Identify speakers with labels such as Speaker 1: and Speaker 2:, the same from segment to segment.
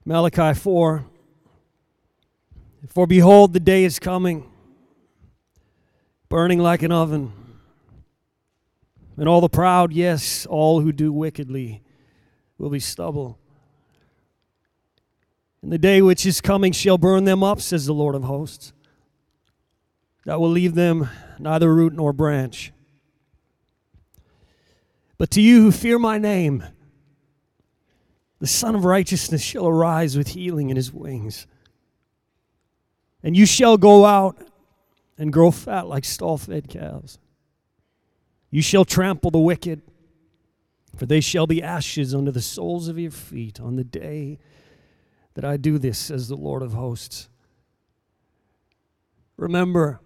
Speaker 1: Malachi 4. For behold, the day is coming, burning like an oven, and all the proud, yes, all who do wickedly, will be stubble. And the day which is coming shall burn them up, says the Lord of hosts. That will leave them neither root nor branch. But to you who fear my name, the Son of Righteousness shall arise with healing in his wings. And you shall go out and grow fat like stall-fed calves. You shall trample the wicked, for they shall be ashes under the soles of your feet on the day that I do this, says the Lord of hosts. Remember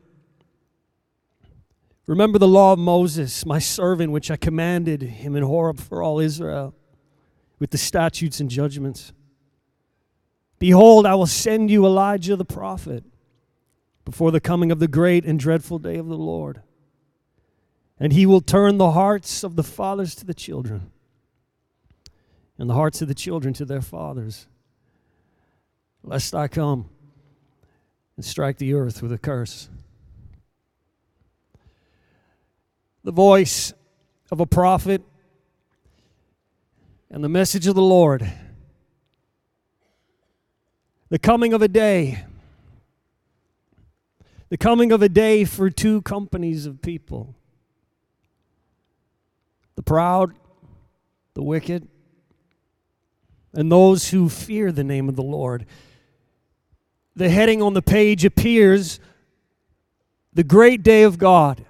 Speaker 1: the law of Moses, my servant, which I commanded him in Horeb for all Israel, with the statutes and judgments. Behold, I will send you Elijah the prophet before the coming of the great and dreadful day of the Lord. And he will turn the hearts of the fathers to the children, and the hearts of the children to their fathers, lest I come and strike the earth with a curse. The voice of a prophet and the message of the Lord. The coming of a day. The coming of a day for two companies of people. The proud, the wicked, and those who fear the name of the Lord. The heading on the page appears, the great day of God.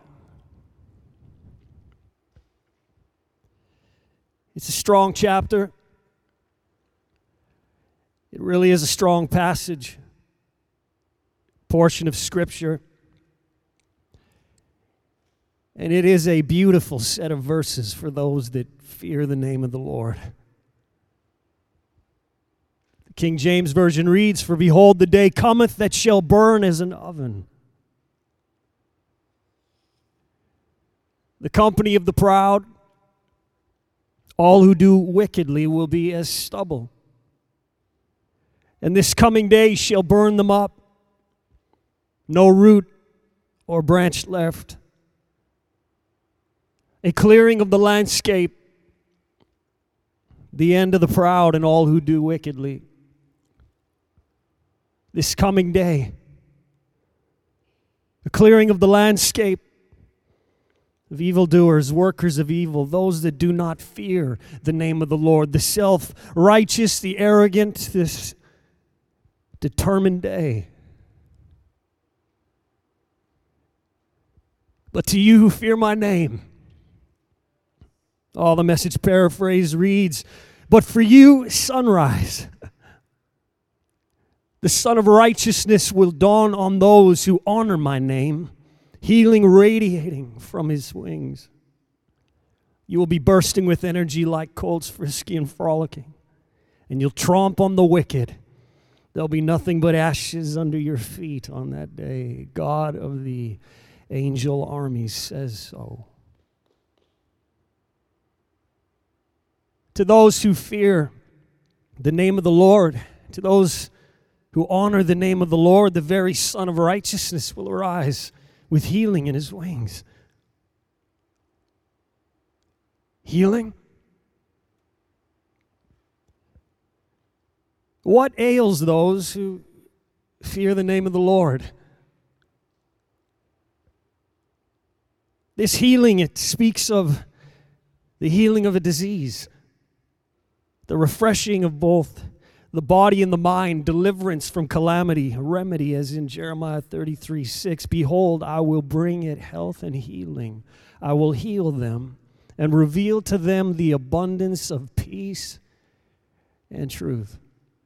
Speaker 1: It's a strong chapter. It really is a strong passage, portion of Scripture. And it is a beautiful set of verses for those that fear the name of the Lord. The King James Version reads, For behold, the day cometh that shall burn as an oven. The company of the proud, all who do wickedly, will be as stubble. And this coming day shall burn them up, no root or branch left. A clearing of the landscape, the end of the proud and all who do wickedly. This coming day, the clearing of the landscape of evildoers, workers of evil, those that do not fear the name of the Lord, the self-righteous, the arrogant, this determined day. But to you who fear my name, the Message paraphrase reads, but for you, sunrise. The Son of Righteousness will dawn on those who honor my name, healing radiating from his wings. You will be bursting with energy like colts frisky and frolicking, and you'll tromp on the wicked. There'll be nothing but ashes under your feet on that day. God of the angel armies says so. To those who fear the name of the Lord, to those who honor the name of the Lord, the very Son of Righteousness will arise with healing in his wings. Healing? What ails those who fear the name of the Lord? This healing, it speaks of the healing of a disease, the refreshing of both the body and the mind, deliverance from calamity, a remedy as in Jeremiah 33:6. Behold, I will bring it health and healing. I will heal them and reveal to them the abundance of peace and truth.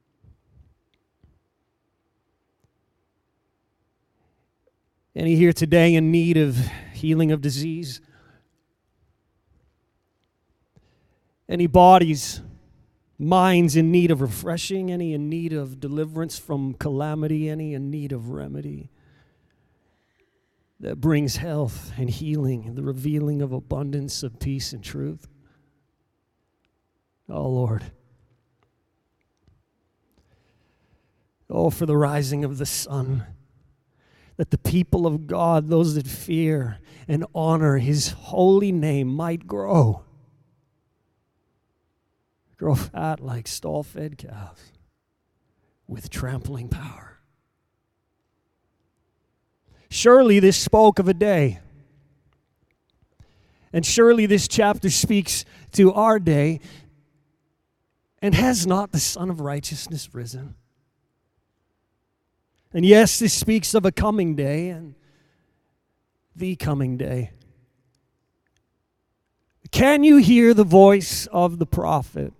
Speaker 1: Any here today in need of healing of disease? Any bodies, minds in need of refreshing? Any in need of deliverance from calamity? Any in need of remedy that brings health and healing and the revealing of abundance of peace and truth? Oh, Lord. Oh, for the rising of the sun, that the people of God, those that fear and honor his holy name, might grow fat like stall-fed calves with trampling power. Surely this spoke of a day. And surely this chapter speaks to our day. And has not the Son of Righteousness risen? And yes, this speaks of a coming day and the coming day. Can you hear the voice of the prophet?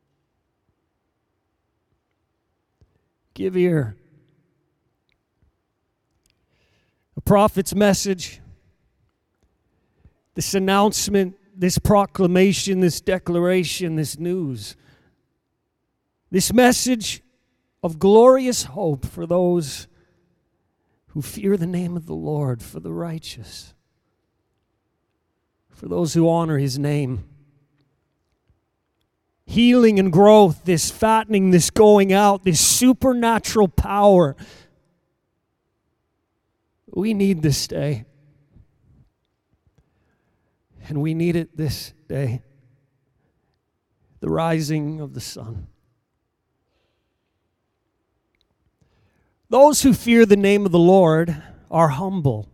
Speaker 1: Give ear. A prophet's message, this announcement, this proclamation, this declaration, this news, this message of glorious hope for those who fear the name of the Lord, for the righteous, for those who honor his name. Healing and growth, this fattening, this going out, this supernatural power. We need this day. And we need it this day. The rising of the sun. Those who fear the name of the Lord are humble.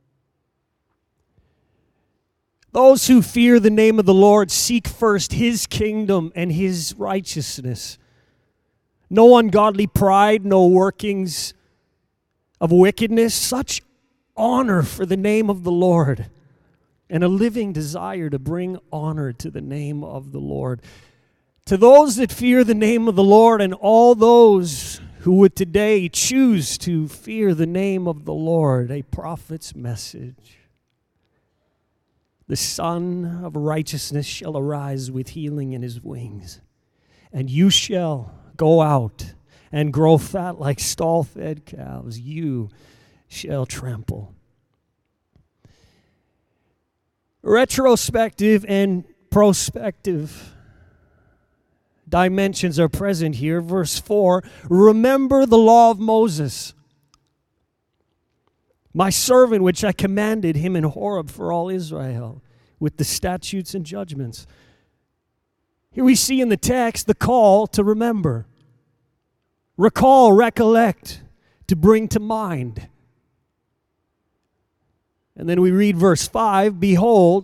Speaker 1: Those who fear the name of the Lord seek first his kingdom and his righteousness. No ungodly pride, no workings of wickedness, such honor for the name of the Lord, and a living desire to bring honor to the name of the Lord. To those that fear the name of the Lord, and all those who would today choose to fear the name of the Lord, a prophet's message. The Son of Righteousness shall arise with healing in his wings, and you shall go out and grow fat like stall-fed calves. You shall trample. Retrospective and prospective dimensions are present here. Verse 4, remember the law of Moses, my servant, which I commanded him in Horeb for all Israel, with the statutes and judgments. Here we see in the text the call to remember. Recall, recollect, to bring to mind. And then we read verse 5, behold,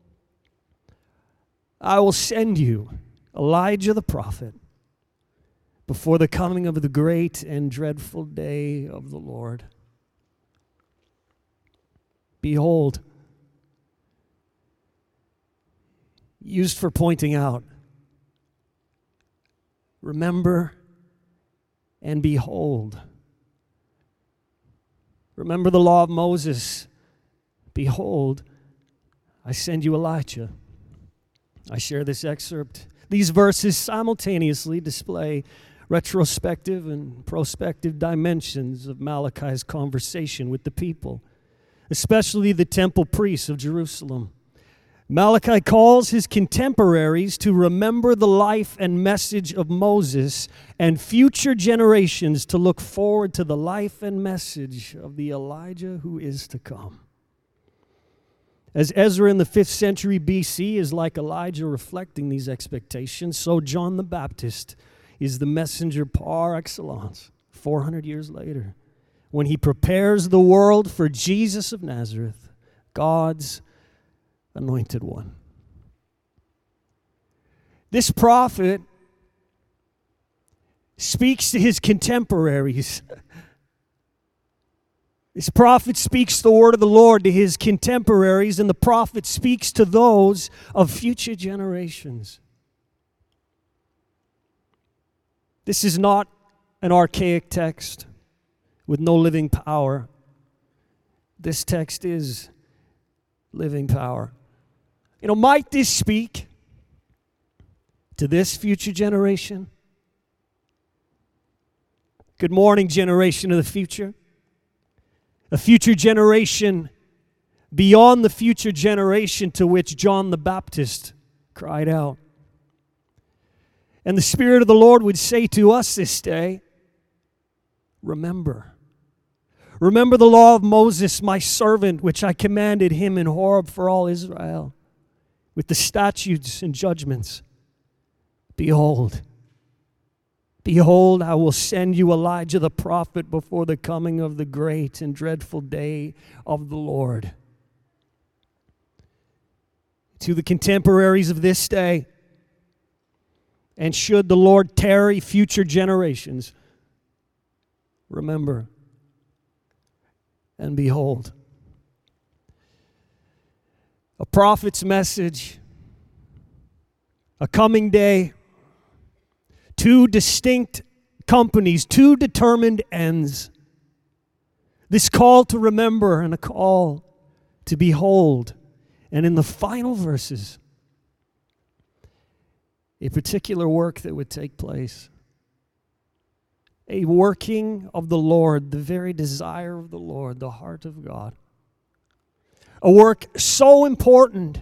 Speaker 1: I will send you Elijah the prophet before the coming of the great and dreadful day of the Lord. Behold, used for pointing out. Remember and behold. Remember the law of Moses. Behold, I send you Elijah. I share this excerpt. These verses simultaneously display retrospective and prospective dimensions of Malachi's conversation with the people, especially the temple priests of Jerusalem. Malachi calls his contemporaries to remember the life and message of Moses, and future generations to look forward to the life and message of the Elijah who is to come. As Ezra in the 5th century BC is like Elijah reflecting these expectations, so John the Baptist is the messenger par excellence 400 years later, when he prepares the world for Jesus of Nazareth, God's anointed one. This prophet speaks to his contemporaries. This prophet speaks the word of the Lord to his contemporaries, and the prophet speaks to those of future generations. This is not an archaic text with no living power. This text is living power. Might this speak to this future generation? Good morning, generation of the future. A future generation beyond the future generation to which John the Baptist cried out. And the Spirit of the Lord would say to us this day, remember. Remember the law of Moses, my servant, which I commanded him in Horeb for all Israel, with the statutes and judgments. Behold, behold, I will send you Elijah the prophet before the coming of the great and dreadful day of the Lord. To the contemporaries of this day, and should the Lord tarry, future generations, remember and behold. A prophet's message, a coming day, two distinct companies, two determined ends. This call to remember and a call to behold. And in the final verses, a particular work that would take place. A working of the Lord, the very desire of the Lord, the heart of God. A work so important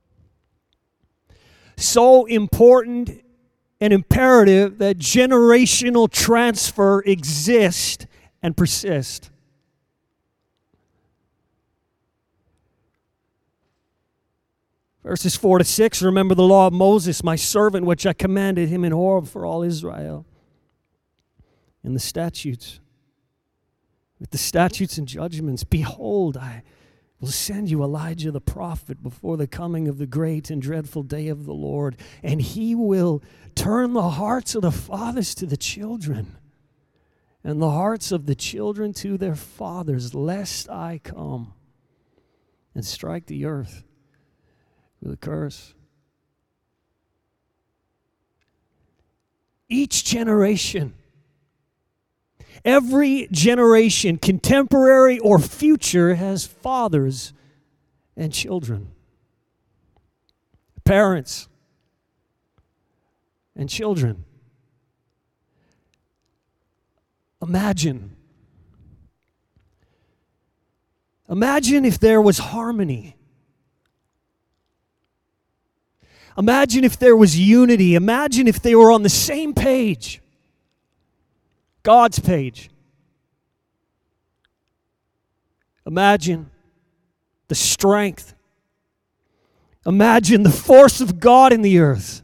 Speaker 1: and imperative that generational transfer exists and persists. Verses 4 to 6, remember the law of Moses, my servant, which I commanded him in Horeb for all Israel. And the statutes, with the statutes and judgments, behold, I will send you Elijah the prophet before the coming of the great and dreadful day of the Lord. And he will turn the hearts of the fathers to the children, and the hearts of the children to their fathers, lest I come and strike the earth with a curse. Each generation, every generation, contemporary or future, has fathers and children, parents and children. Imagine if there was harmony. Imagine if there was unity. Imagine if they were on the same page. God's page. Imagine the strength. Imagine the force of God in the earth.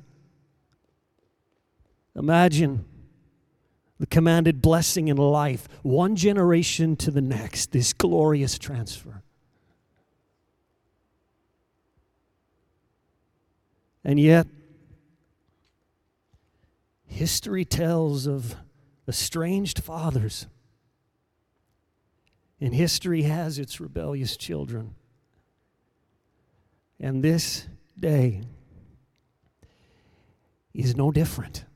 Speaker 1: Imagine the commanded blessing in life, one generation to the next, this glorious transfer. And yet, history tells of estranged fathers, and history has its rebellious children. And this day is no different.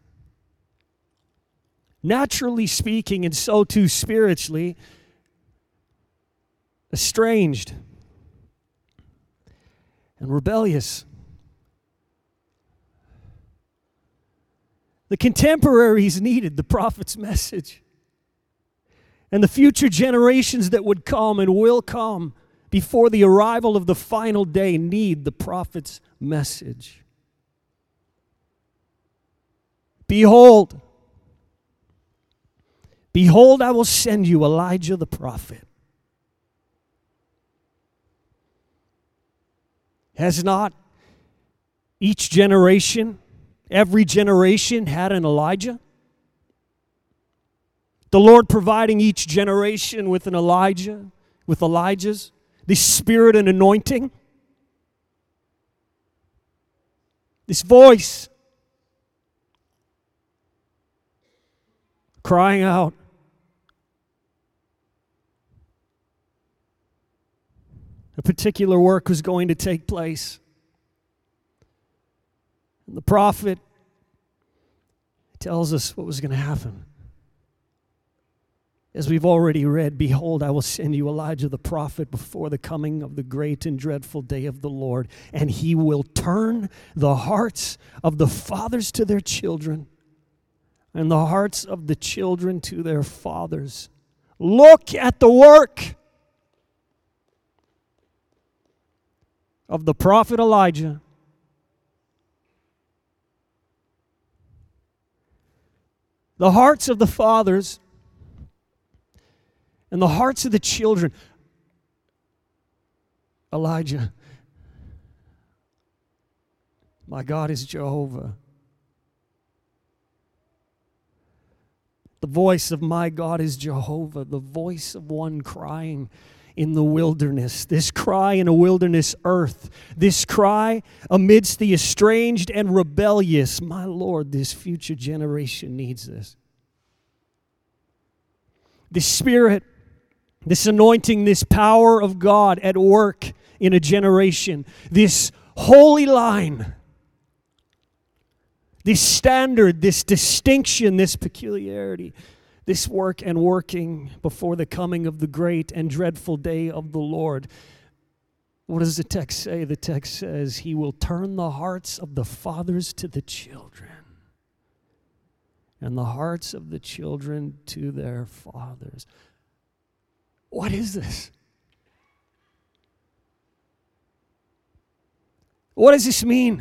Speaker 1: Naturally speaking, and so too spiritually, estranged and rebellious. The contemporaries needed the prophet's message. And the future generations that would come and will come before the arrival of the final day need the prophet's message. Behold, behold, I will send you Elijah the prophet. Has not each generation, every generation had an Elijah? The Lord providing each generation with an Elijah, with Elijah's, this spirit and anointing, this voice crying out. A particular work was going to take place. And the prophet tells us what was going to happen. As we've already read, behold, I will send you Elijah the prophet before the coming of the great and dreadful day of the Lord, and he will turn the hearts of the fathers to their children, and the hearts of the children to their fathers. Look at the work of the prophet Elijah. The hearts of the fathers And the hearts of the children. Elijah, my God is Jehovah. The voice of my God is Jehovah, the voice of one crying in the wilderness. This cry in a wilderness earth. This cry amidst the estranged and rebellious. My Lord, this future generation needs this. This Spirit, this anointing, this power of God at work in a generation. This holy line. This standard, this distinction, this peculiarity, this work and working before the coming of the great and dreadful day of the Lord. What does the text say? The text says, He will turn the hearts of the fathers to the children, and the hearts of the children to their fathers. What is this? What does this mean?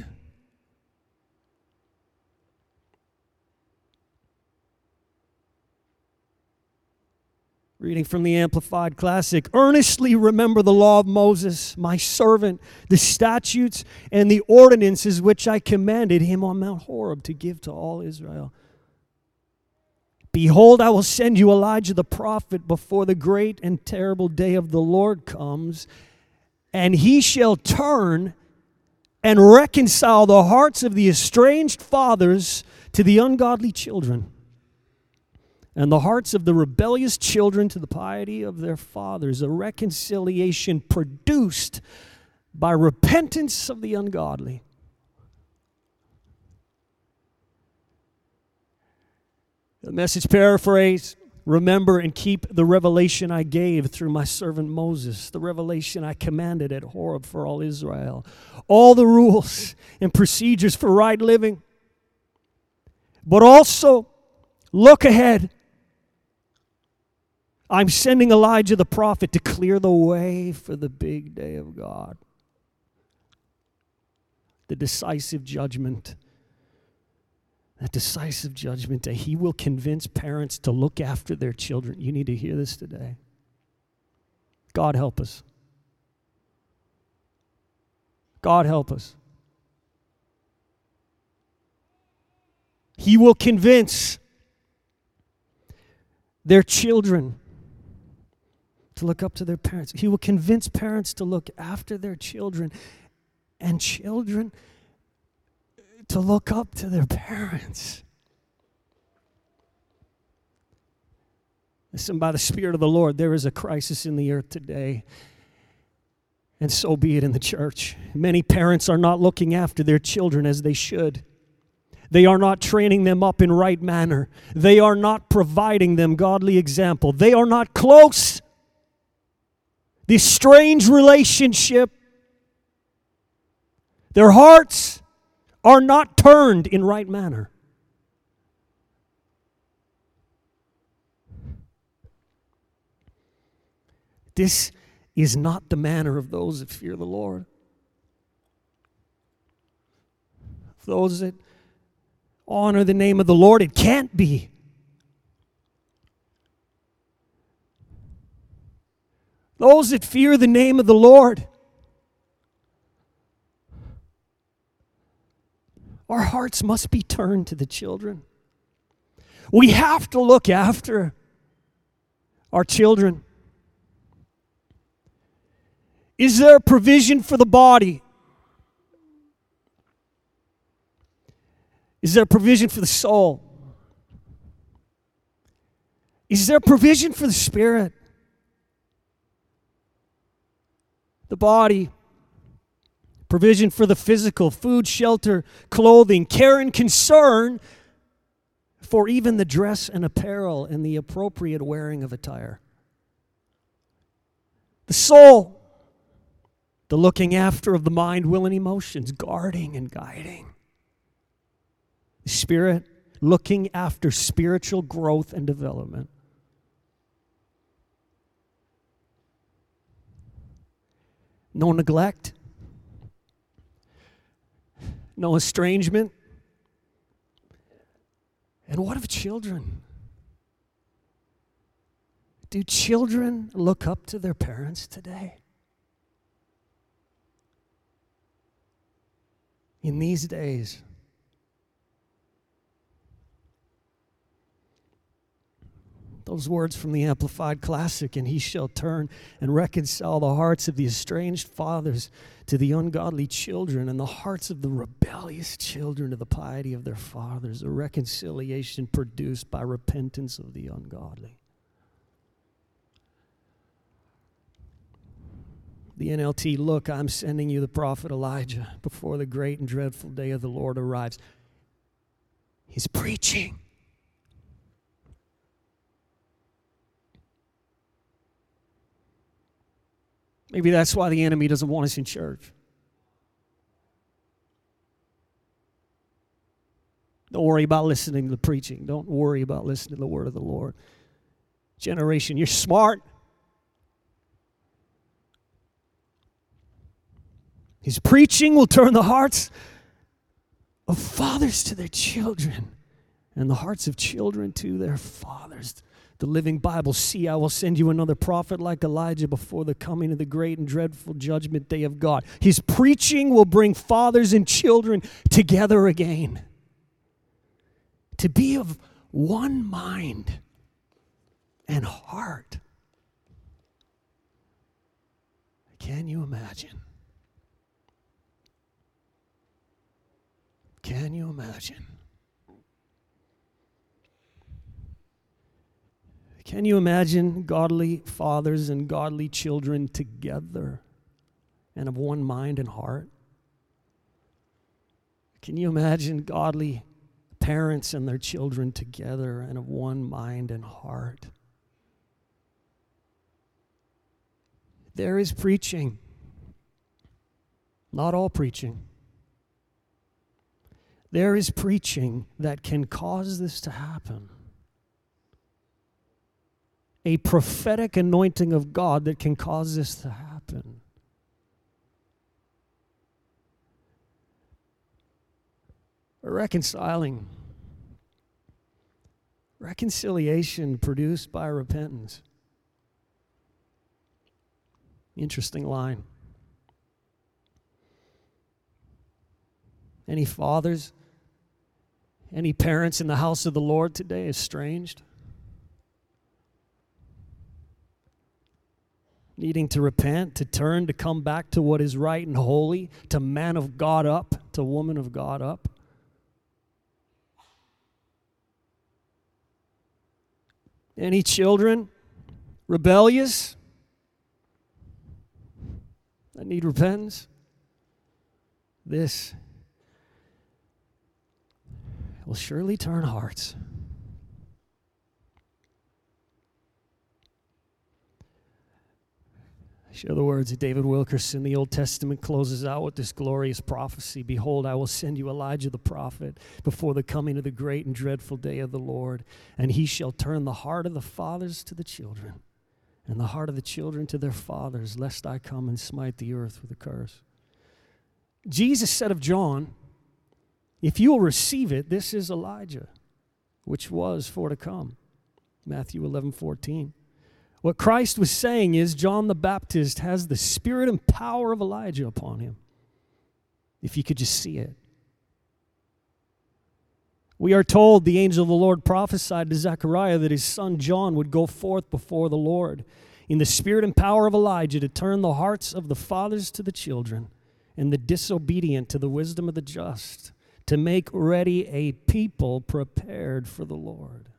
Speaker 1: Reading from the Amplified Classic. Earnestly remember the law of Moses, my servant, the statutes and the ordinances which I commanded him on Mount Horeb to give to all Israel. Behold, I will send you Elijah the prophet before the great and terrible day of the Lord comes, and he shall turn and reconcile the hearts of the estranged fathers to the ungodly children, and the hearts of the rebellious children to the piety of their fathers, a reconciliation produced by repentance of the ungodly. The Message paraphrase, remember and keep the revelation I gave through my servant Moses, the revelation I commanded at Horeb for all Israel. All the rules and procedures for right living, but also look ahead. I'm sending Elijah the prophet to clear the way for the big day of God. The decisive judgment. That decisive judgment day. He will convince parents to look after their children. You need to hear this today. God help us. God help us. He will convince their children to look up to their parents. He will convince parents to look after their children, and children to look up to their parents. Listen, by the Spirit of the Lord, there is a crisis in the earth today, and so be it in the church. Many parents are not looking after their children as they should. They are not training them up in right manner. They are not providing them godly example. They are not close. This strange relationship, their hearts are not turned in right manner. This is not the manner of those that fear the Lord. Those that honor the name of the Lord, it can't be. Those that fear the name of the Lord, our hearts must be turned to the children. We have to look after our children. Is there a provision for the body? Is there a provision for the soul? Is there a provision for the spirit? The body, provision for the physical, food, shelter, clothing, care and concern for even the dress and apparel and the appropriate wearing of attire. The soul, the looking after of the mind, will, and emotions, guarding and guiding. The spirit, looking after spiritual growth and development. No neglect, no estrangement. And what of children? Do children look up to their parents today? In these days, those words from the Amplified Classic, and he shall turn and reconcile the hearts of the estranged fathers to the ungodly children, and the hearts of the rebellious children to the piety of their fathers, a reconciliation produced by repentance of the ungodly. The NLT, look, I'm sending you the prophet Elijah before the great and dreadful day of the Lord arrives. He's preaching. Maybe that's why the enemy doesn't want us in church. Don't worry about listening to the preaching. Don't worry about listening to the word of the Lord. Generation, you're smart. His preaching will turn the hearts of fathers to their children and the hearts of children to their fathers. The Living Bible, see, I will send you another prophet like Elijah before the coming of the great and dreadful judgment day of God. His preaching will bring fathers and children together again, to be of one mind and heart. Can you imagine? Can you imagine? Can you imagine godly fathers and godly children together and of one mind and heart? Can you imagine godly parents and their children together and of one mind and heart? There is preaching. Not all preaching. There is preaching that can cause this to happen. A prophetic anointing of God that can cause this to happen. Reconciliation produced by repentance. Interesting line. Any fathers, any parents in the house of the Lord today estranged? Needing to repent, to turn, to come back to what is right and holy, to man of God up, to woman of God up. Any children rebellious that need repentance? This will surely turn hearts. Share the words of David Wilkerson. The Old Testament closes out with this glorious prophecy. Behold, I will send you Elijah the prophet before the coming of the great and dreadful day of the Lord, and he shall turn the heart of the fathers to the children, and the heart of the children to their fathers, lest I come and smite the earth with a curse. Jesus said of John, if you will receive it, this is Elijah, which was for to come. Matthew 11:14. What Christ was saying is John the Baptist has the spirit and power of Elijah upon him. If you could just see it. We are told the angel of the Lord prophesied to Zechariah that his son John would go forth before the Lord in the spirit and power of Elijah to turn the hearts of the fathers to the children and the disobedient to the wisdom of the just, to make ready a people prepared for the Lord.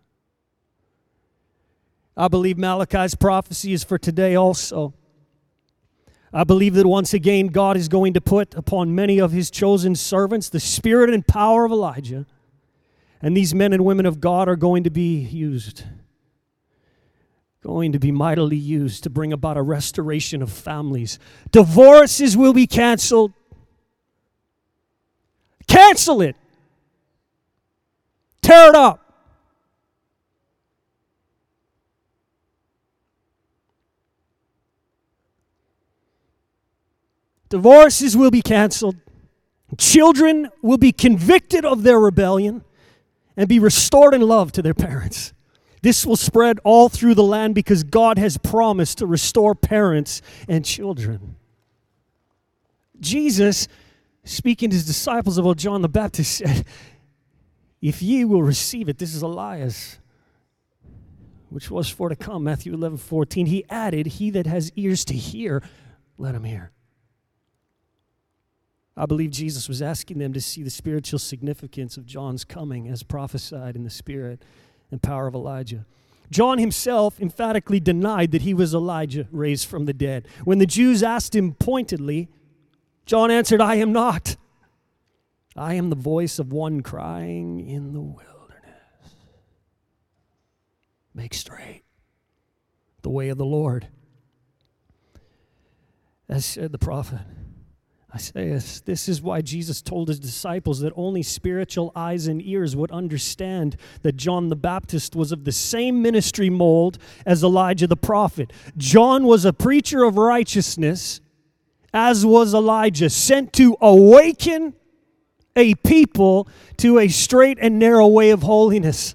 Speaker 1: I believe Malachi's prophecy is for today also. I believe that once again God is going to put upon many of his chosen servants the spirit and power of Elijah. And these men and women of God are going to be used, going to be mightily used to bring about a restoration of families. Divorces will be canceled. Cancel it. Tear it up. Divorces will be canceled. Children will be convicted of their rebellion and be restored in love to their parents. This will spread all through the land because God has promised to restore parents and children. Jesus, speaking to his disciples about John the Baptist, said, if ye will receive it, this is Elias, which was for to come, Matthew 11:14. He added, he that has ears to hear, let him hear. I believe Jesus was asking them to see the spiritual significance of John's coming as prophesied in the spirit and power of Elijah. John himself emphatically denied that he was Elijah raised from the dead. When the Jews asked him pointedly, John answered, I am not. I am the voice of one crying in the wilderness. Make straight the way of the Lord. As said the prophet Isaiah, this is why Jesus told his disciples that only spiritual eyes and ears would understand that John the Baptist was of the same ministry mold as Elijah the prophet. John was a preacher of righteousness, as was Elijah, sent to awaken a people to a straight and narrow way of holiness.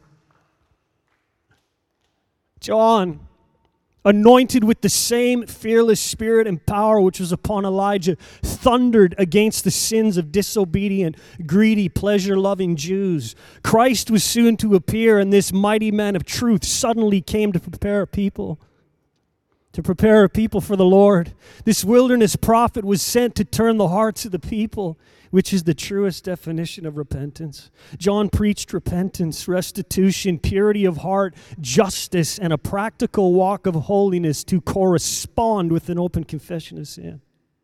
Speaker 1: John, anointed with the same fearless spirit and power which was upon Elijah, thundered against the sins of disobedient, greedy, pleasure-loving Jews. Christ was soon to appear, and this mighty man of truth suddenly came to prepare a people for the Lord. This wilderness prophet was sent to turn the hearts of the people, which is the truest definition of repentance. John preached repentance, restitution, purity of heart, justice, and a practical walk of holiness to correspond with an open confession of sin.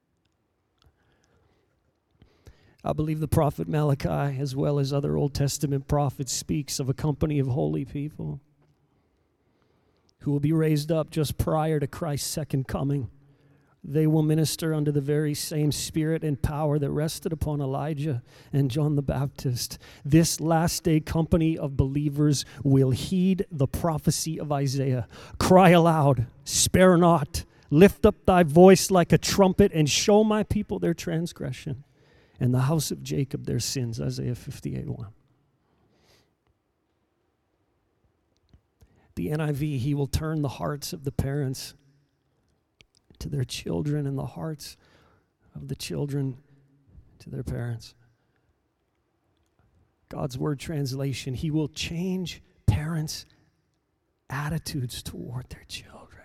Speaker 1: I believe the prophet Malachi, as well as other Old Testament prophets, speaks of a company of holy people who will be raised up just prior to Christ's second coming. They will minister under the very same spirit and power that rested upon Elijah and John the Baptist. This last day company of believers will heed the prophecy of Isaiah. Cry aloud, spare not, lift up thy voice like a trumpet, and show my people their transgression, and the house of Jacob their sins. Isaiah 58:1. The NIV, he will turn the hearts of the parents to their children and the hearts of the children to their parents. God's Word translation, he will change parents' attitudes toward their children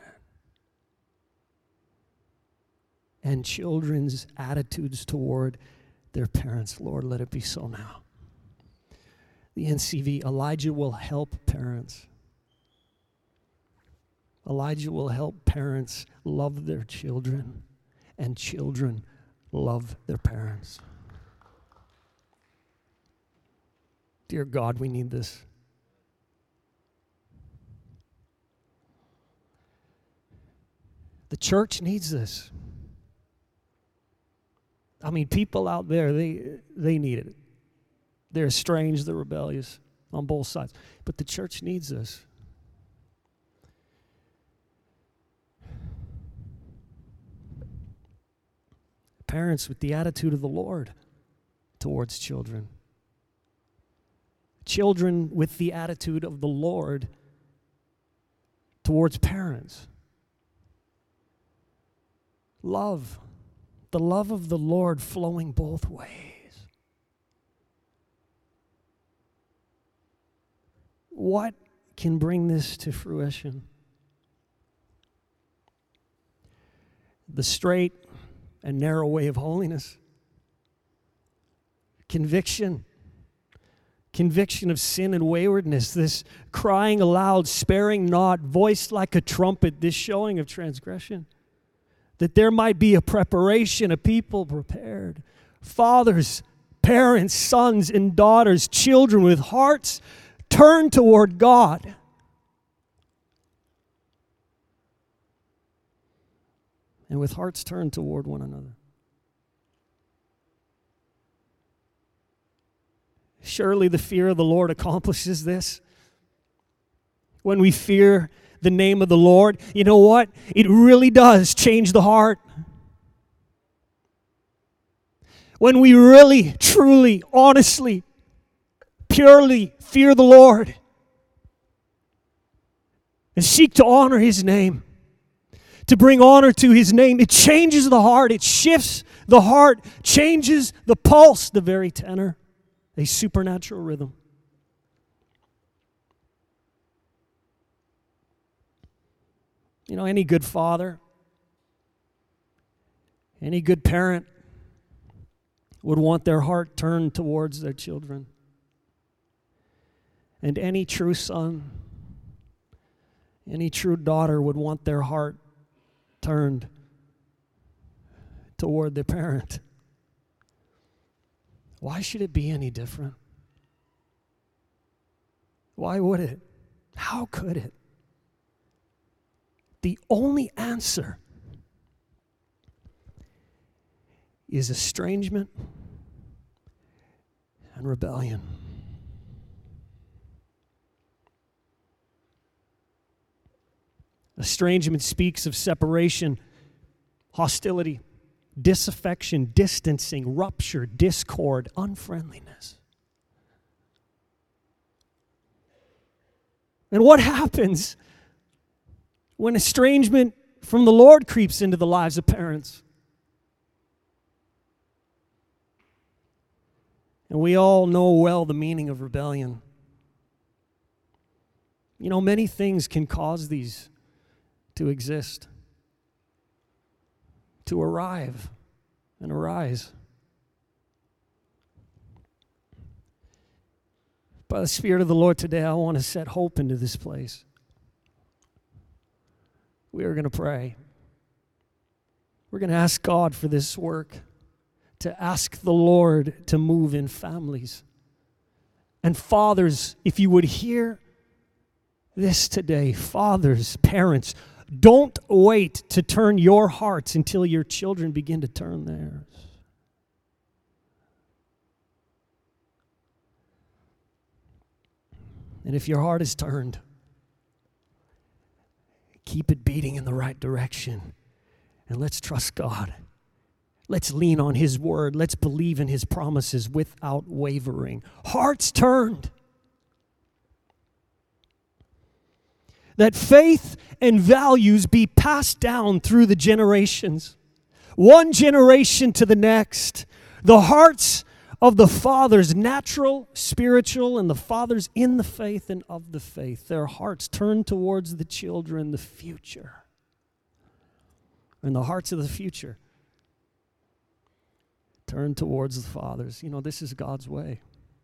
Speaker 1: and children's attitudes toward their parents. Lord, let it be so now. The NCV, Elijah will help parents. Elijah will help parents love their children, and children love their parents. Dear God, we need this. The church needs this. I mean, people out there, they need it. They're estranged, they're rebellious on both sides. But the church needs this. Parents with the attitude of the Lord towards children. Children with the attitude of the Lord towards parents. Love. The love of the Lord flowing both ways. What can bring this to fruition? The straight and narrow way of holiness. Conviction of sin and waywardness, this crying aloud, sparing not, voiced like a trumpet, this showing of transgression. That there might be a preparation, a people prepared. Fathers, parents, sons and daughters, children with hearts turned toward God. And with hearts turned toward one another. Surely the fear of the Lord accomplishes this. When we fear the name of the Lord, you know what? It really does change the heart. When we really, truly, honestly, purely fear the Lord, and seek to honor His name, to bring honor to His name. It changes the heart. It shifts the heart, changes the pulse, the very tenor, a supernatural rhythm. You know, any good father, any good parent would want their heart turned towards their children. And any true son, any true daughter would want their heart turned toward their parent. Why should it be any different? Why would it? How could it? The only answer is estrangement and rebellion. Estrangement speaks of separation, hostility, disaffection, distancing, rupture, discord, unfriendliness. And what happens when estrangement from the Lord creeps into the lives of parents? And we all know well the meaning of rebellion. You know, many things can cause these to exist, to arrive and arise. By the Spirit of the Lord today, I want to set hope into this place. We are going to pray. We're going to ask God for this work, to ask the Lord to move in families. And fathers, if you would hear this today, fathers, parents, don't wait to turn your hearts until your children begin to turn theirs. And if your heart is turned, keep it beating in the right direction. And let's trust God. Let's lean on His word. Let's believe in His promises without wavering. Hearts turned. That faith and values be passed down through the generations. One generation to the next. The hearts of the fathers, natural, spiritual, and the fathers in the faith and of the faith. Their hearts turn towards the children, the future. And the hearts of the future turn towards the fathers. You know, this is God's way.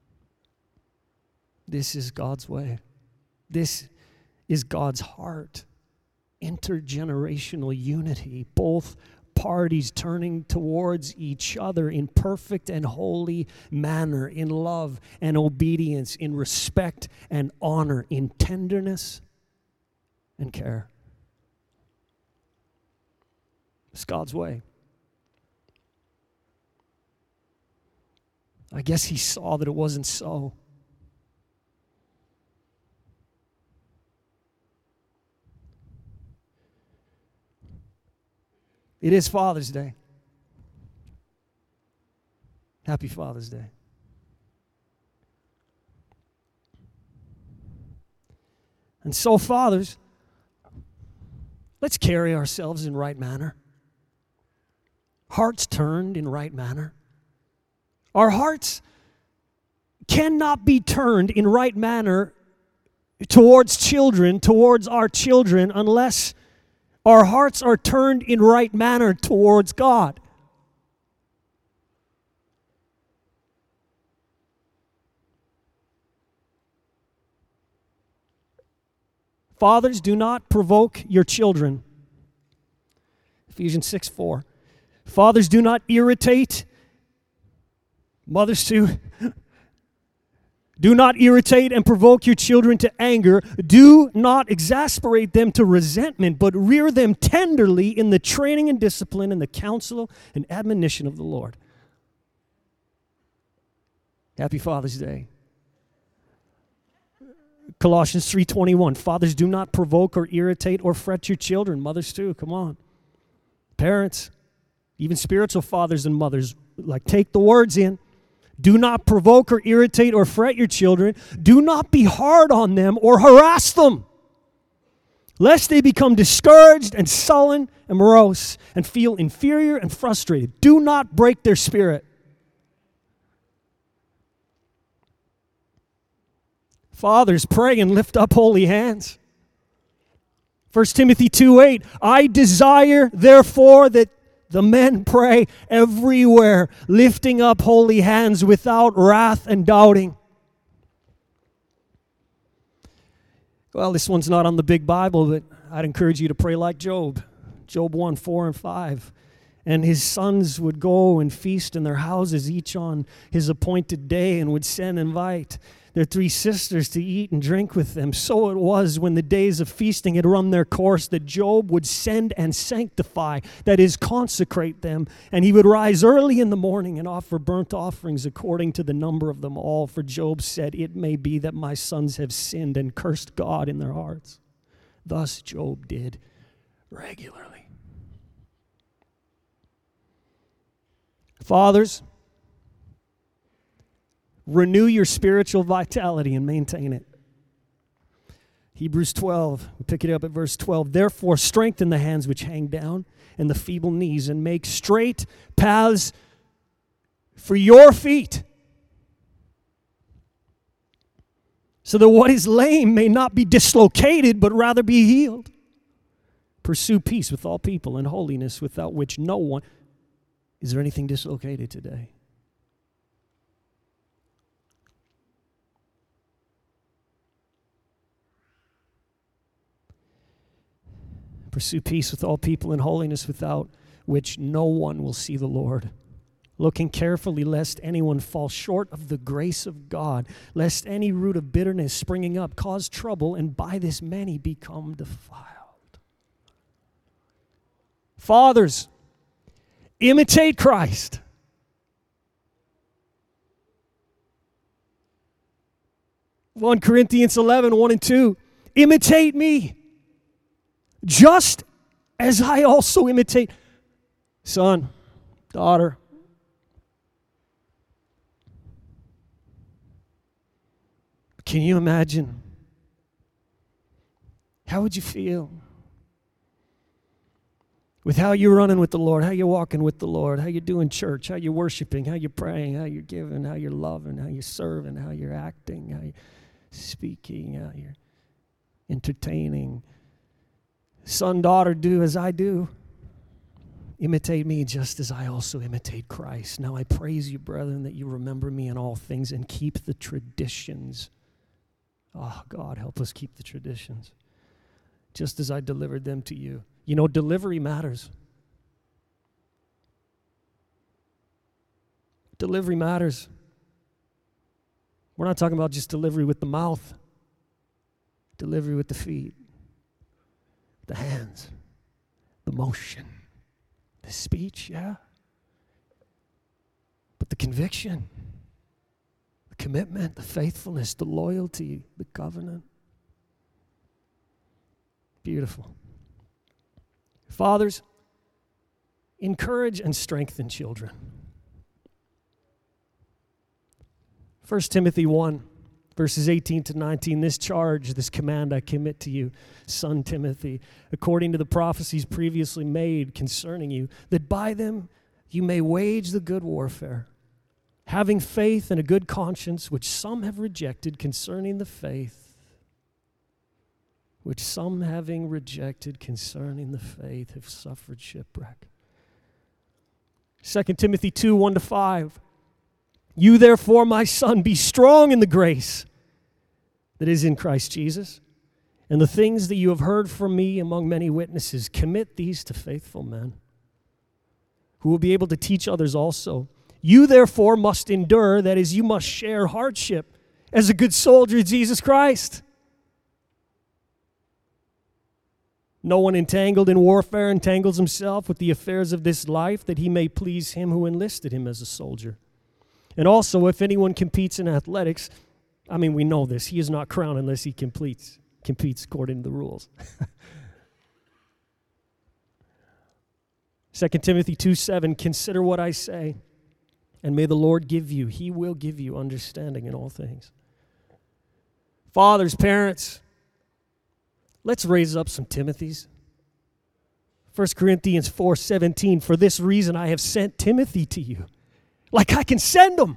Speaker 1: This is God's way. This is God's heart. Intergenerational unity. Both parties turning towards each other in perfect and holy manner, in love and obedience, in respect and honor, in tenderness and care. It's God's way. I guess He saw that it wasn't so. It is Father's Day. Happy Father's Day. And so, fathers, let's carry ourselves in right manner. Hearts turned in right manner. Our hearts cannot be turned in right manner towards children, towards our children, unless our hearts are turned in right manner towards God. Fathers, do not provoke your children. Ephesians 6:4. Fathers, do not irritate. Mothers too. Do not irritate and provoke your children to anger. Do not exasperate them to resentment, but rear them tenderly in the training and discipline and the counsel and admonition of the Lord. Happy Father's Day. Colossians 3:21. Fathers, do not provoke or irritate or fret your children. Mothers too, come on. Parents, even spiritual fathers and mothers, take the words in. Do not provoke or irritate or fret your children. Do not be hard on them or harass them. lest they become discouraged and sullen and morose and feel inferior and frustrated. Do not break their spirit. Fathers, pray and lift up holy hands. 1 Timothy 2:8, I desire, therefore, that the men pray everywhere, lifting up holy hands without wrath and doubting. Well, this one's not on the big Bible, but I'd encourage you to pray like Job. Job 1:4-5. And his sons would go and feast in their houses, each on his appointed day, and would send and invite their 3 sisters to eat and drink with them. So it was when the days of feasting had run their course that Job would send and sanctify, that is, consecrate them. And he would rise early in the morning and offer burnt offerings according to the number of them all. For Job said, it may be that my sons have sinned and cursed God in their hearts. Thus Job did regularly. Fathers, renew your spiritual vitality and maintain it. Hebrews 12, we pick it up at verse 12. Therefore, strengthen the hands which hang down and the feeble knees, and make straight paths for your feet, so that what is lame may not be dislocated, but rather be healed. Pursue peace with all people and holiness, without which no one... Is there anything dislocated today? Pursue peace with all people and holiness, without which no one will see the Lord. Looking carefully lest anyone fall short of the grace of God, lest any root of bitterness springing up cause trouble, and by this many become defiled. Fathers, imitate Christ. (1 Corinthians 11:1-2). Imitate me, just as I also imitate. Son, daughter, can you imagine? How would you feel with how you're running with the Lord, how you're walking with the Lord, how you're doing church, how you're worshiping, how you're praying, how you're giving, how you're loving, how you're serving, how you're acting, how you're speaking, how you're entertaining? Son, daughter, do as I do. Imitate me just as I also imitate Christ. Now I praise you, brethren, that you remember me in all things and keep the traditions. Oh, God, help us keep the traditions, just as I delivered them to you. You know, delivery matters. Delivery matters. We're not talking about just delivery with the mouth. Delivery with the feet, the hands, the motion, the speech, yeah. But the conviction, the commitment, the faithfulness, the loyalty, the covenant. Beautiful. Fathers, encourage and strengthen children. 1 Timothy 1, verses 18-19, this charge, this command I commit to you, son Timothy, according to the prophecies previously made concerning you, that by them you may wage the good warfare, having faith and a good conscience, which some have rejected concerning the faith, which some having rejected concerning the faith have suffered shipwreck. 2 Timothy 2, 1-5. You therefore, my son, be strong in the grace that is in Christ Jesus, and the things that you have heard from me among many witnesses, commit these to faithful men, who will be able to teach others also. You therefore must endure, that is, you must share hardship as a good soldier of Jesus Christ. No one entangled in warfare entangles himself with the affairs of this life, that he may please him who enlisted him as a soldier. And also, if anyone competes in athletics, we know this, he is not crowned unless he competes according to the rules. 2 Timothy 2:7, consider what I say, and may the Lord give you, he will give you understanding in all things. Fathers, parents, Let's raise up some Timothys. 1 Corinthians 4:17, for this reason I have sent Timothy to you. Like I can send him.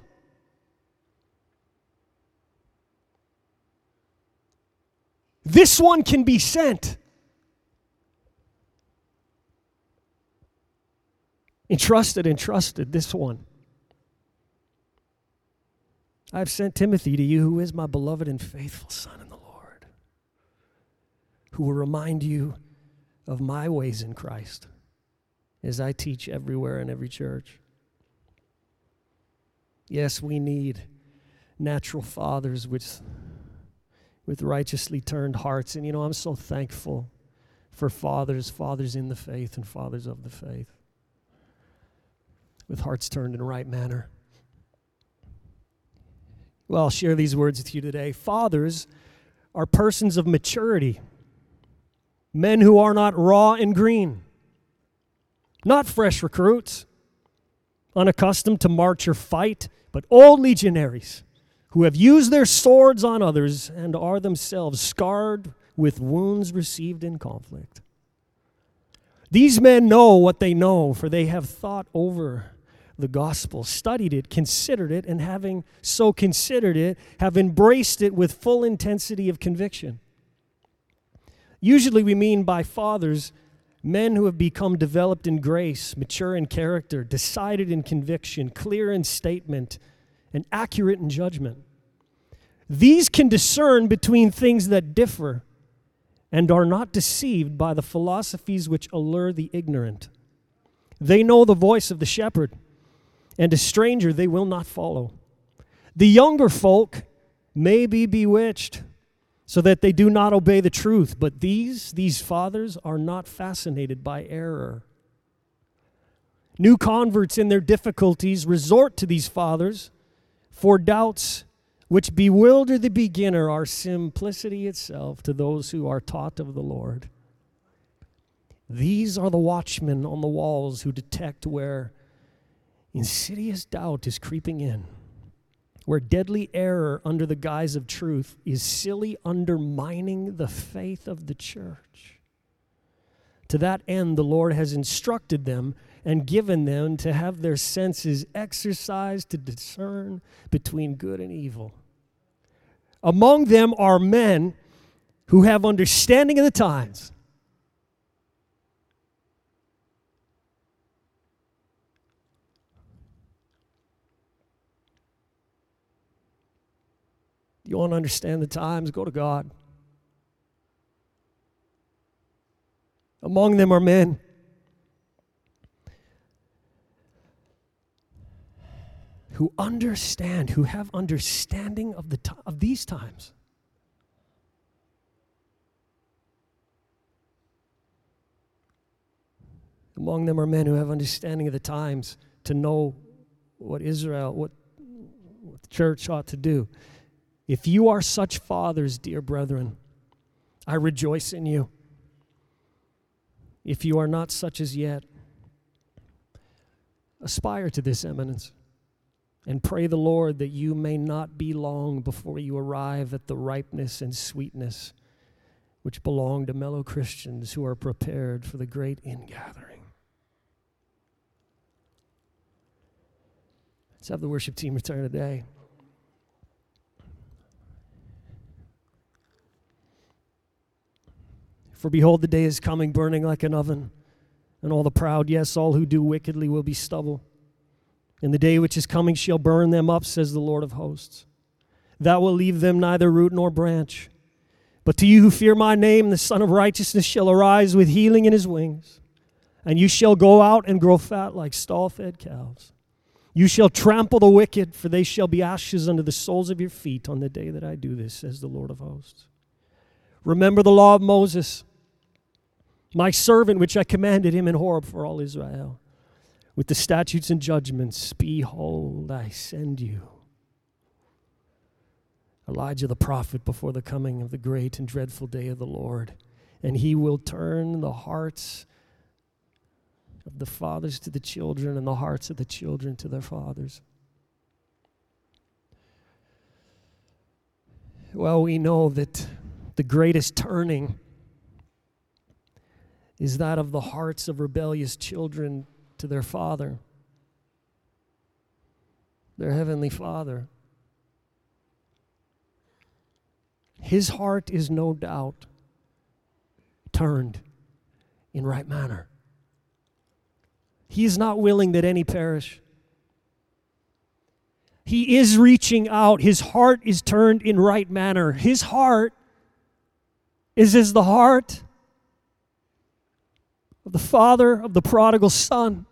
Speaker 1: This one can be sent. Entrusted, this one. I have sent Timothy to you, who is my beloved and faithful son in the Lord, who will remind you of my ways in Christ as I teach everywhere in every church. Yes, we need natural fathers with righteously turned hearts. And I'm so thankful for fathers in the faith and fathers of the faith, with hearts turned in the right manner. Well, I'll share these words with you today. Fathers are persons of maturity, men who are not raw and green, not fresh recruits, unaccustomed to march or fight, but old legionaries who have used their swords on others and are themselves scarred with wounds received in conflict. These men know what they know, for they have thought over the gospel, studied it, considered it, and having so considered it, have embraced it with full intensity of conviction. Usually we mean by fathers men who have become developed in grace, mature in character, decided in conviction, clear in statement, and accurate in judgment. These can discern between things that differ and are not deceived by the philosophies which allure the ignorant. They know the voice of the shepherd, and a stranger they will not follow. The younger folk may be bewitched, so that they do not obey the truth, but these fathers are not fascinated by error. New converts in their difficulties resort to these fathers, for doubts which bewilder the beginner are simplicity itself to those who are taught of the Lord. These are the watchmen on the walls who detect where insidious doubt is creeping in, where deadly error under the guise of truth is silly undermining the faith of the church. To that end, the Lord has instructed them and given them to have their senses exercised to discern between good and evil. Among them are men who have understanding of the times. You want to understand the times? Go to God. Among them are men who understand, who have understanding of these times. Among them are men who have understanding of the times to know what the church ought to do. If you are such fathers, dear brethren, I rejoice in you. If you are not such as yet, aspire to this eminence and pray the Lord that you may not be long before you arrive at the ripeness and sweetness which belong to mellow Christians who are prepared for the great ingathering. Let's have the worship team return today. For behold, the day is coming, burning like an oven, and all the proud, yes, all who do wickedly will be stubble. And the day which is coming shall burn them up, says the Lord of hosts. That will leave them neither root nor branch. But to you who fear my name, the Son of Righteousness shall arise with healing in his wings. And you shall go out and grow fat like stall-fed cows. You shall trample the wicked, for they shall be ashes under the soles of your feet on the day that I do this, says the Lord of hosts. Remember the law of Moses, my servant, which I commanded him in Horeb for all Israel. With the statutes and judgments, behold, I send you Elijah the prophet before the coming of the great and dreadful day of the Lord. And he will turn the hearts of the fathers to the children and the hearts of the children to their fathers. Well, we know that the greatest turning is that of the hearts of rebellious children to their Father, their Heavenly Father. His heart is no doubt turned in right manner. He is not willing that any perish. He is reaching out. His heart is turned in right manner. His heart is as the heart of the father of the prodigal son.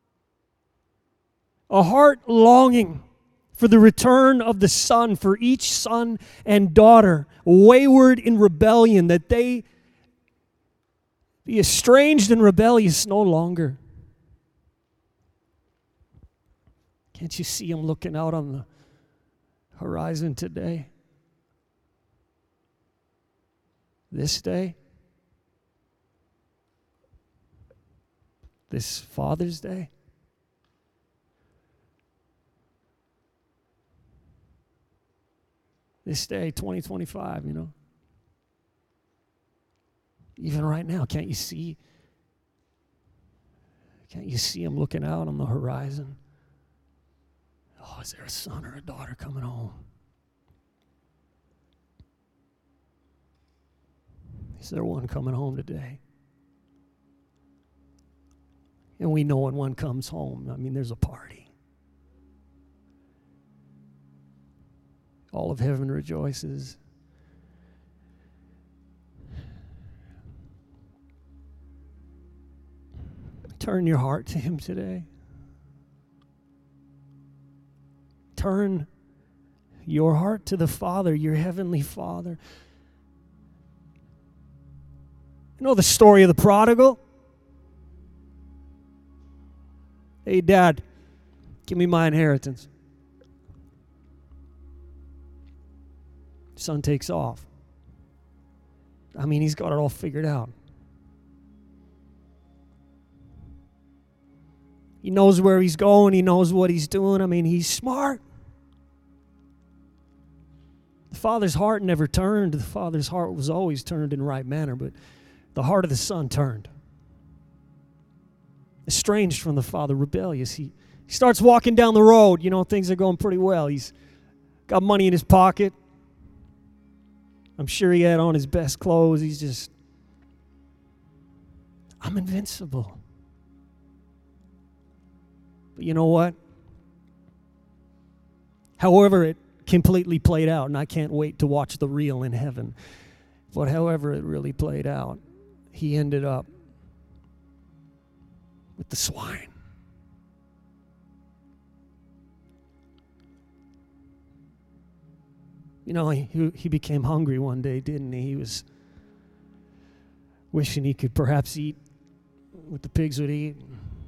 Speaker 1: A heart longing for the return of the son, for each son and daughter wayward in rebellion, that they be estranged and rebellious no longer. Can't you see him looking out on the horizon today? This day? This Father's Day? This day, 2025, Even right now, can't you see? Can't you see him looking out on the horizon? Oh, is there a son or a daughter coming home? Is there one coming home today? And we know when one comes home, there's a party. All of heaven rejoices. Turn your heart to him today. Turn your heart to the Father, your Heavenly Father. You know the story of the prodigal? Hey, Dad, give me my inheritance. Son takes off. He's got it all figured out. He knows where he's going. He knows what he's doing. He's smart. The Father's heart never turned. The Father's heart was always turned in right manner, but the heart of the Son turned. Estranged from the Father, rebellious. He starts walking down the road. Things are going pretty well. He's got money in his pocket. I'm sure he had on his best clothes. He's just, I'm invincible. But you know what? However it completely played out, and I can't wait to watch the reel in heaven, but however it really played out, he ended up with the swine. He became hungry one day, didn't he? He was wishing he could perhaps eat what the pigs would eat.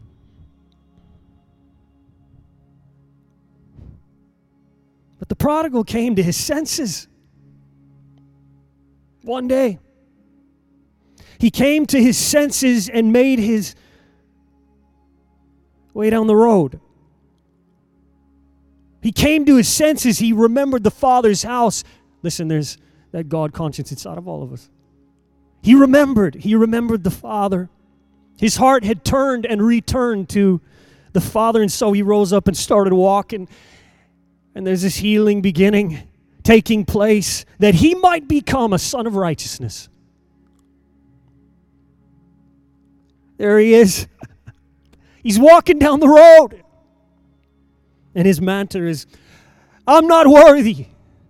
Speaker 1: But the prodigal came to his senses one day. He came to his senses and made his way down the road. He came to his senses. He remembered the Father's house. Listen, there's that God conscience inside of all of us. He remembered the Father. His heart had turned and returned to the Father, and so he rose up and started walking. And there's this healing taking place, that he might become a son of righteousness. There he is. He's walking down the road. And his mantra is, I'm not worthy.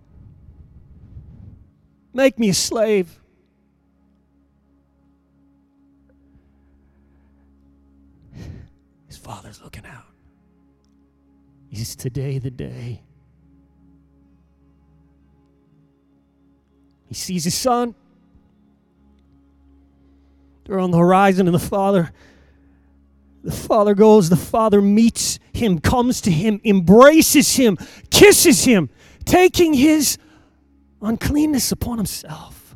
Speaker 1: Make me a slave. His Father's looking out. Is today the day? He sees his son. They're on the horizon, and the Father goes, the Father meets him, comes to him, embraces him, kisses him, taking his uncleanness upon himself.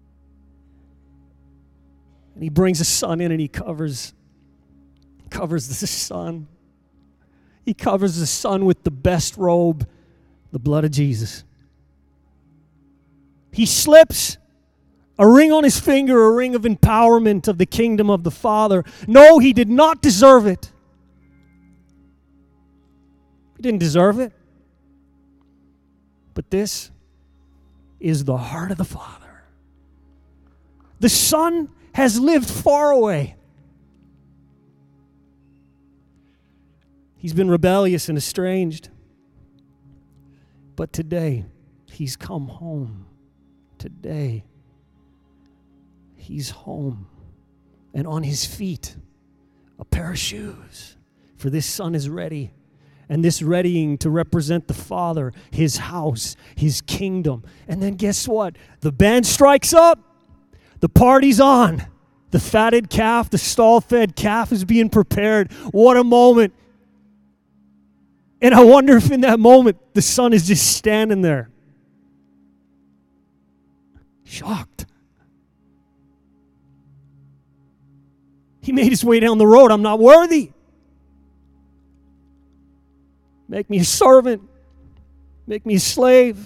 Speaker 1: And he brings the son in, and he covers the son. He covers the son with the best robe, the blood of Jesus. He slips A ring on his finger, a ring of empowerment of the kingdom of the Father. No, he did not deserve it. He didn't deserve it. But this is the heart of the Father. The Son has lived far away. He's been rebellious and estranged. But today, he's come home. Today, he's home. And on his feet, a pair of shoes. For this Son is ready. And this readying to represent the Father, his house, his kingdom. And then guess what? The band strikes up. The party's on. The fatted calf, the stall-fed calf is being prepared. What a moment. And I wonder if in that moment, the Son is just standing there. Shocked. He made his way down the road. I'm not worthy. Make me a servant. Make me a slave.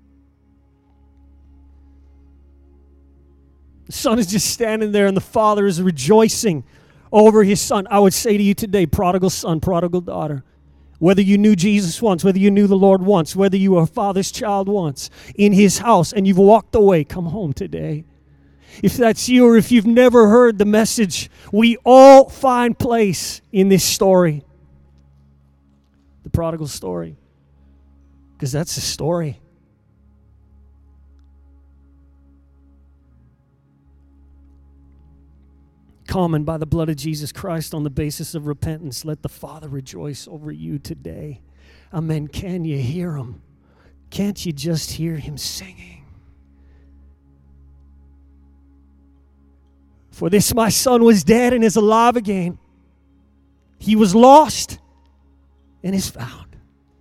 Speaker 1: The Son is just standing there and the Father is rejoicing over his Son. I would say to you today, prodigal son, prodigal daughter, whether you knew Jesus once, whether you knew the Lord once, whether you were a father's child once, in his house and you've walked away, come home today. If that's you or if you've never heard the message, we all find place in this story. The prodigal story. Because that's the story. Common by the blood of Jesus Christ on the basis of repentance. Let the Father rejoice over you today. Amen. Can you hear him? Can't you just hear him singing? For this my son was dead and is alive again. He was lost and is found.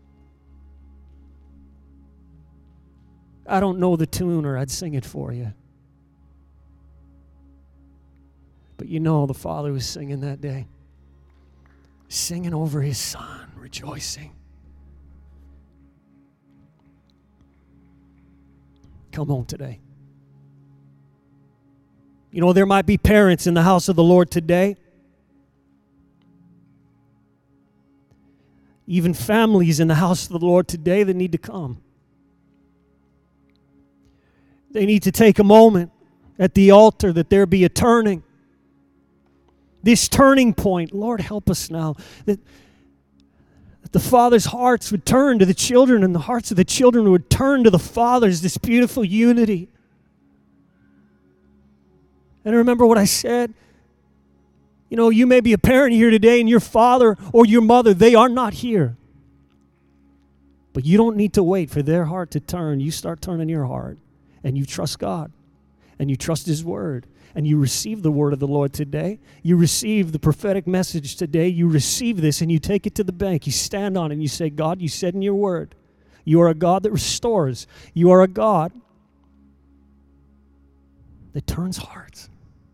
Speaker 1: I don't know the tune or I'd sing it for you. But you know the Father was singing that day. Singing over his Son, rejoicing. Come home today. You know, there might be parents in the house of the Lord today. Even families in the house of the Lord today that need to come. They need to take a moment at the altar that there be a turning. This turning point, Lord, help us now. That the Father's hearts would turn to the children and the hearts of the children would turn to the Father's, this beautiful unity. And remember what I said? You know, you may be a parent here today and your father or your mother, they are not here. But you don't need to wait for their heart to turn. You start turning your heart and you trust God and you trust His Word. And you receive the word of the Lord today. You receive the prophetic message today. You receive this and you take it to the bank. You stand on it and you say, God, you said in your word, you are a God that restores. You are a God that turns hearts.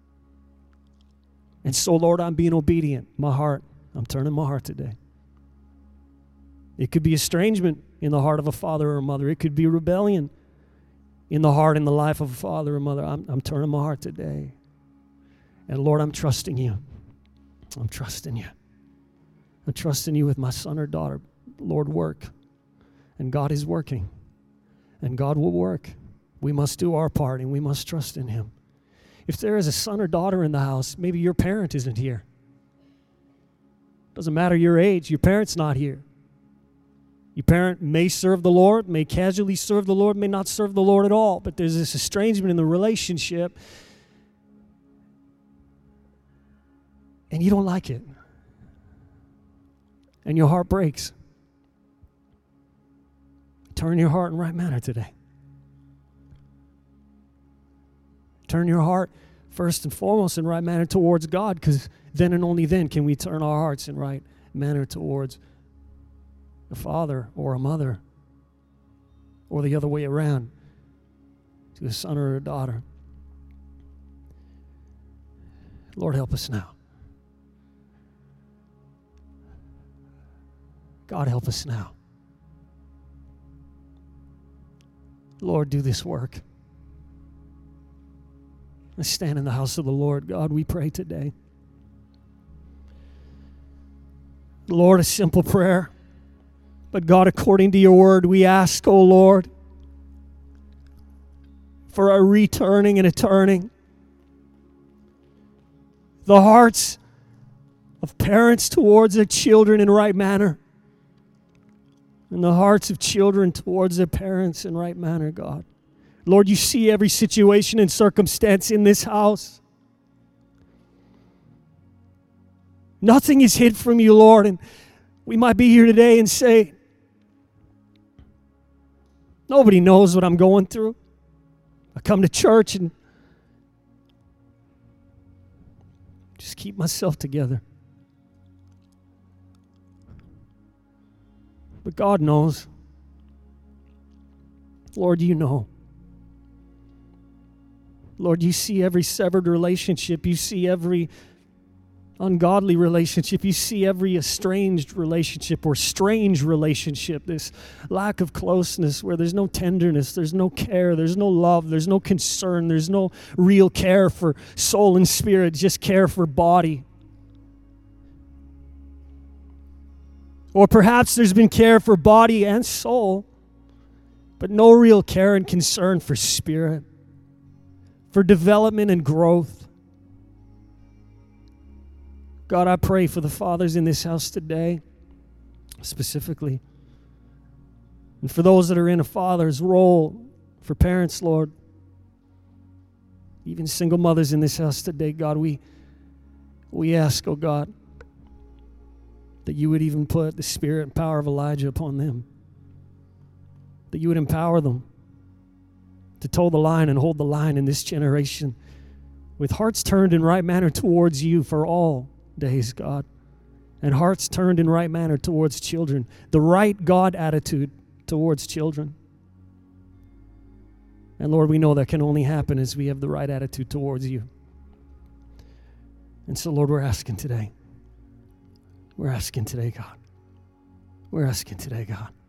Speaker 1: And so, Lord, I'm being obedient. My heart, I'm turning my heart today. It could be estrangement in the heart of a father or a mother. It could be rebellion in the heart and the life of a father or mother. I'm turning my heart today. And Lord, I'm trusting you. I'm trusting you. I'm trusting you with my son or daughter. Lord, work. And God is working. And God will work. We must do our part and we must trust in Him. If there is a son or daughter in the house, maybe your parent isn't here. Doesn't matter your age, your parent's not here. Your parent may serve the Lord, may casually serve the Lord, may not serve the Lord at all, but there's this estrangement in the relationship, and you don't like it. And your heart breaks. Turn your heart in right manner today. Turn your heart first and foremost in right manner towards God, because then and only then can we turn our hearts in right manner towards a father or a mother, or the other way around, to a son or a daughter. Lord, help us now. God, help us now. Lord, do this work. Let's stand in the house of the Lord. God, we pray today. Lord, a simple prayer. But God, according to your word, we ask, oh Lord, for a returning and a turning. The hearts of parents towards their children in right manner. And the hearts of children towards their parents in right manner, God. Lord, you see every situation and circumstance in this house. Nothing is hid from you, Lord. And we might be here today and say, nobody knows what I'm going through. I come to church and just keep myself together. But God knows. Lord, you know. Lord, you see every severed relationship. You see every ungodly relationship. You see every estranged relationship or strange relationship, this lack of closeness where there's no tenderness, there's no care, there's no love, there's no concern, there's no real care for soul and spirit, just care for body. Or perhaps there's been care for body and soul, but no real care and concern for spirit, for development and growth. God, I pray for the fathers in this house today, specifically. And for those that are in a father's role, for parents, Lord, even single mothers in this house today, God, we ask, oh God, that you would even put the spirit and power of Elijah upon them. That you would empower them to toe the line and hold the line in this generation with hearts turned in right manner towards you for all days, God. And hearts turned in right manner towards children. The right God attitude towards children. And Lord, we know that can only happen as we have the right attitude towards you. And so, Lord, we're asking today. We're asking today, God. We're asking today, God.